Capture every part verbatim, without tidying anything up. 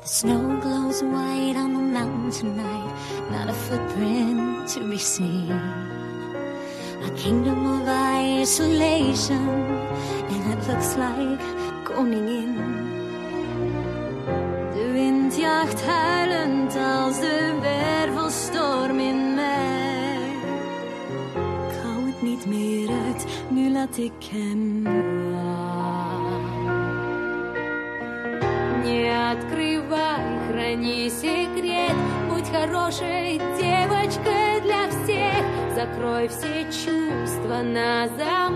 Snow glows white on the mountain tonight, not a footprint to be seen. A kingdom of isolation, and it looks like koningin. De wind jaagt huilend als de wervelstorm in mij. Ik hou het niet meer uit, nu laat ik hem gaan. Не открывай, храни секрет, будь хорошей девочкой для всех. Закрой все чувства на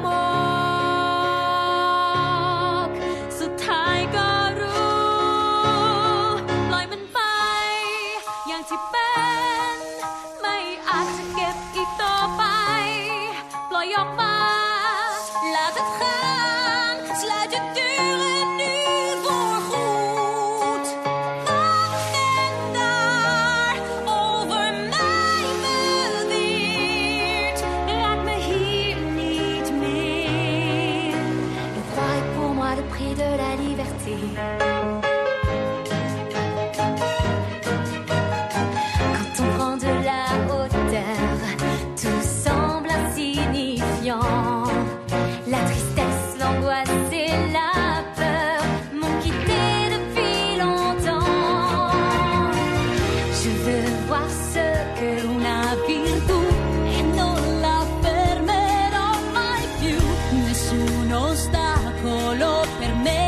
замок. สุดท้ายก็รู้ปล่อยมันไปอย่างที่เป็นไม่อาจจะเก็บอีกต่อไปปล่อยออกมา Laat het gaan, sluit de deuren nu voorgoed. Nog en daar over mij beweert. Raak me hier niet meer. Le droit est pour moi le prix de la liberté. Quand on prend de la hauteur, tout semble insignifiant. La tristesse, l'angoisse et la peur m'ont quitté depuis longtemps. Je veux voir ce che una virtù e non la fermerò mai più. Nessun ostacolo per me.